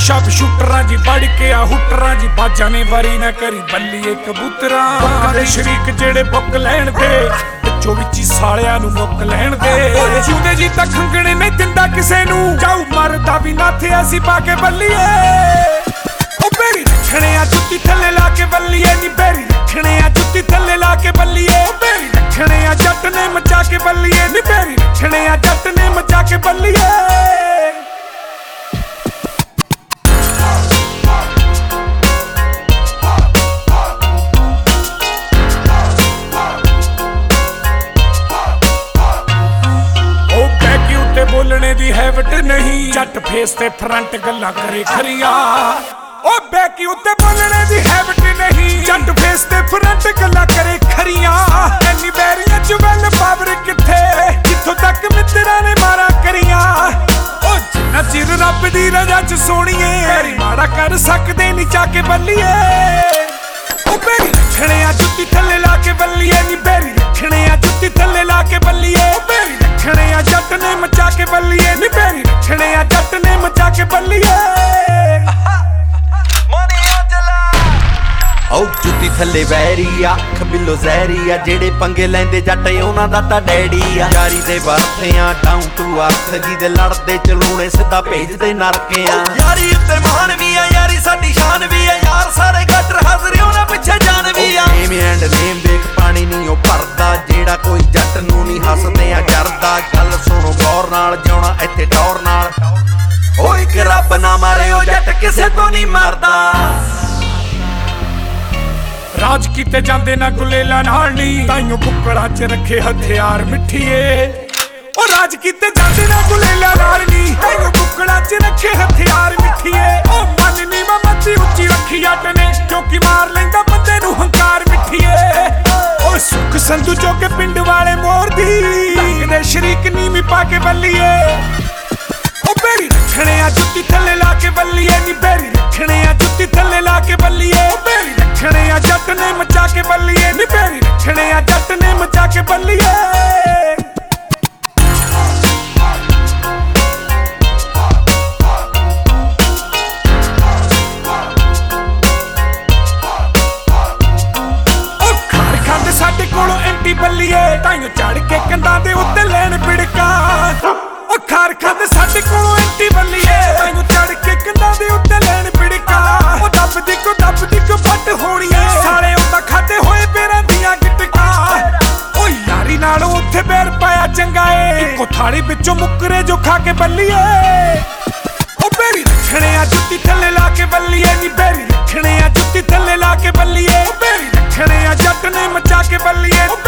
shop ਸ਼ੂਟਰਾਂ ਜੀ ਵੜ ਕੇ ਆ ਹੁਟਰਾਂ ਜੀ ਬਾਜਾਂ ਨੇ ਵਾਰੀ ਨਾ ਕਰੀ ਬੱਲੀਏ ਕਬੂਤਰਾਂ ਦੇ ਸ਼ਰੀਕ ਜਿਹੜੇ ਬੁੱਕ ਲੈਣ ਦੇ ਵਿੱਚੋਂ ਵਿੱਚ ਹੀ ਸਾਲਿਆਂ ਨੂੰ ਮੁੱਕ ਲੈਣ ਦੇ ਜਿਉਂਦੇ ਜੀ ਤਾਂ ਖੰਗਣੇ ਨਹੀਂ ਦਿੰਦਾ ਕਿਸੇ ਨੂੰ ਜਾਊ ਮਰਦਾ ਵੀ ਨਾਥੇ ਅਸੀਂ ਪਾ ਕੇ ਬੱਲੀਏ ਉਹ ਬੇਰੀ ਰੱਖਣੇ ਆ ਜੁੱਤੀ ਥੱਲੇ ਲਾ ਕੇ ਬੱਲੀਏ ਨੀ ਬੇਰੀ ਰੱਖਣੇ ਆ ਜੁੱਤੀ ਥੱਲੇ ਲਾ ਕੇ ਬੱਲੀਏ ਉਹ ਬੇਰੀ ਰੱਖਣੇ ਆ ਜੱਟ ਨੇ ਮਚਾ ਕੇ ਬੱਲੀਏ ਨੀ ਬੇਰੀ ਰੱਖਣੇ ਆ ਜੱਟ ਨੇ ਮਚਾ ਕੇ ਬੱਲੀਏ ਬੋਲਣੇ ਦੀ ਹੈਬਿਟ ਨਹੀਂ ਜੱਟ ਫੇਸ ਤੇ ਫਰੰਟ ਗੱਲਾਂ ਕਰੇ ਖਰੀਆਂ ਓ ਬੈਕੀ ਉੱਤੇ ਬੋਲਣੇ ਦੀ ਹੈਬਿਟ ਨਹੀਂ ਜੱਟ ਫੇਸ ਤੇ ਫਰੰਟ ਗੱਲਾਂ ਕਰੇ ਖਰੀਆਂ ਐਨੀ ਬੈਰੀਆਂ ਚ ਵੈਲ ਪਾਵਰ ਕਿੱਥੇ ਜਿੱਥੋਂ ਤੱਕ ਮਿੱਤਰਾਂ ਨੇ ਮਾਰਾ ਕਰੀਆਂ ਓ ਜਿੰਨਾ ਚਿਰ ਰੱਬ ਦੀ ਰਜ਼ਾ ਚ ਸੋਣੀਏ ਮੇਰੀ ਮਾੜਾ ਕਰ ਸਕਦੇ ਨਹੀਂ ਚਾ ਕੇ ਬੱਲੀਏ ਓ ਬੇਰੀ ਰੱਖਣੇ ਆ ਜੁੱਤੀ ਥੱਲੇ ਲਾ ਕੇ ਬੱਲੀਏ ਨੀ ਬੇਰੀ ਰੱਖਣੇ ਆ ਜੁੱਤੀ ਥੱਲੇ ਲਾ ਕੇ ਬੱਲੀਏ ਓ ਬੇਰੀ ਰੱਖਣੇ ਆ ਜੱਟ ਨੇ ਮਚਾ ਕੇ ਬੱਲੀਏ ਨੀ ਬੇਰੀ ਰੱਖਣੇ ਆ ਜੱਟ ਨੇ ਮਚਾ ਕੇ ਬੱਲੀਏ ਓ ਜੁੱਤੀ ਥੱਲੇ ਵੈਰੀ ਆ ਅੱਖ ਬਿੱਲੋ ਜ਼ਹਿਰੀ ਆ ਜਿਹੜੇ ਪੰਗੇ ਲੈਂਦੇ ਜੱਟ ਉਹਨਾਂ ਦਾ ਤਾਂ ਡੈਡੀ ਆ ਯਾਰੀ ਦੇ ਵਰਤਿਆਂ ਡਾਊਨ ਟੂ ਅਰਥ ਜਿਹਦੇ ਲੜਦੇ ਚਲੂਣੇ ਸਿੱਧਾ ਭੇਜਦੇ ਨਰਕੇ ਆ ਯਾਰੀ ਉੱਤੇ ਮਾਨ ਵੀ ਆ ਯਾਰੀ ਸਾਡੀ ਸ਼ਾਨ ਵੀ ਆ ਯਾਰ ਸਾਰੇ ਗੱਟਰ ਹਾਜ਼ਰ ਉਹਨਾਂ ਪਿੱਛੇ ਜਾਨ ਵੀ ਆ ਨੇਮ ਐਂਡ ਨੇਮ ਵੇਖ ਪਾਣੀ ਨਹੀਂ ਉਹ ਭਰਦਾ ਜਿਹੜਾ ਕੋਈ ਜੱਟ ਨੂੰ ਨਹੀਂ ਹੱਸਦੇ ਆ ਜਰਦਾ ਗੱਲ ਸੁਣੋ ਗੌਰ ਨਾਲ ਜਿਉਣਾ ਇੱਥੇ ਟੌਰ ਨਾਲ ਓ ਇੱਕ ਰੱਬ ਨਾ ਮਾਰੇ ਉਹ ਜੱਟ ਕਿਸੇ ਤੋਂ ਨਹੀਂ ਮਰਦਾ ਰਾਜ ਕੀਤੇ ਜਾਂਦੇ ਨਾ ਗੁਲੇਲਾ ਨਾਲ ਨੀ ਤਾਈਓ ਬੁੱਕੜਾਂ 'ਚ ਰੱਖੇ ਹਥਿਆਰ ਮਿੱਠੀਏ ਓ ਰਾਜ ਕੀਤੇ ਜਾਂਦੇ ਨਾ ਗੁਲੇਲਾ ਨਾਲ ਨੀ ਤਾਈਓ ਬੁੱਕੜਾਂ 'ਚ ਰੱਖੇ ਹਥਿਆਰ ਮਿੱਠੀਏ ਓ ਮਨ ਨੀ ਮੱਤੀ ਉੱਚੀ ਰੱਖੀ ਜੱਟ ਨੇ ਕਿਉਂਕਿ ਮਾਰ ਲੈਂਦਾ ਬੰਦੇ ਨੂੰ ਹੰਕਾਰ ਮਿੱਠੀਏ ਓ ਸੁੱਖ ਸੰਧੂ ਜੋ ਕੇ ਪਿੰਡ ਵਾਲੇ ਮੋਰਦੀ ਲੱਗਦੇ ਸ਼ਰੀਕ ਨੀਵੀਂ ਪਾ ਕੇ ਬੱਲੀਏ ਓ ਬੇਰੀ ਰੱਖਣੇ ਆ ਜੁੱਤੀ ਥੱਲੇ ਲਾ ਕੇ ਬੱਲੀਏ ਨੀ ਬੇਰੀ ਰੱਖਣੇ ਆ ਜੁੱਤੀ ਥੱਲੇ ਲਾ ਕੇ ਬੱਲੀਏ ਓ ਬੇਰੀ ਰੱਖਣੇ ਆ ਜੱਟ ਨੇ ਮਚਾ ਕੇ ਬੱਲੀਏ ਨੀ ਬੇਰੀ ਰੱਖਣੇ ਆ ਜੱਟ ਨੇ ਮਚਾ ਕੇ ਬੱਲੀਏ ਸਾਡੇ ਕੋਲੋਂ ਐਂਟੀ ਬੱਲੀਏ ਤਾਈਓ ਚੜ ਕੇ ਕੰਧਾਂ ਦੇ ਉੱਤੇ ਲੈਣ ਪਿੜਕਾ ਓ ਖਾਰ ਖਾਂਦੇ ਸਾਡੇ ਕੋਲੋਂ ਐਂਟੀ ਬੱਲੀਏ ਤਾਈਓ ਚੜ ਕੇ ਕੰਧਾਂ ਦੇ ਉੱਤੇ ਲੈਣ ਪਿੜਕਾ ਓ ਦੱਬਦੀ ਕੋ ਪੱਟ ਹੋਣੀਏ ਸਾਲੇ ਉਹਦਾ ਖਾਦੇ ਹੋਏ ਬੇਰਾਂ ਦੀਆਂ ਗਿਟਕਾਂ ਓ ਯਾਰੀ ਨਾਲ ਉੱਥੇ ਬੇਰ ਪਾਇਆ ਚੰਗਾ ਏ ਇੱਕੋ ਥਾਲੀ ਵਿੱਚੋਂ ਮੁੱਕਰੇ ਜੋ ਖਾ ਕੇ ਬੱਲੀਏ ਓ ਬੇਰੀ ਰੱਖਣੇ ਆ ਜੁੱਤੀ ਥੱਲੇ ਲਾ ਕੇ ਬੱਲੀਏ ਨੀ ਬੇਰੀ ਰੱਖਣੇ ਆ ਜੁੱਤੀ ਥੱਲੇ ਲਾ ਕੇ ਬੱਲੀਏ ਓ ਬੇਰੀ ਰੱਖਣੇ ਆ ਜੱਟ ਨੇ ਮਚਾ ਕੇ ਬੱਲੀਏ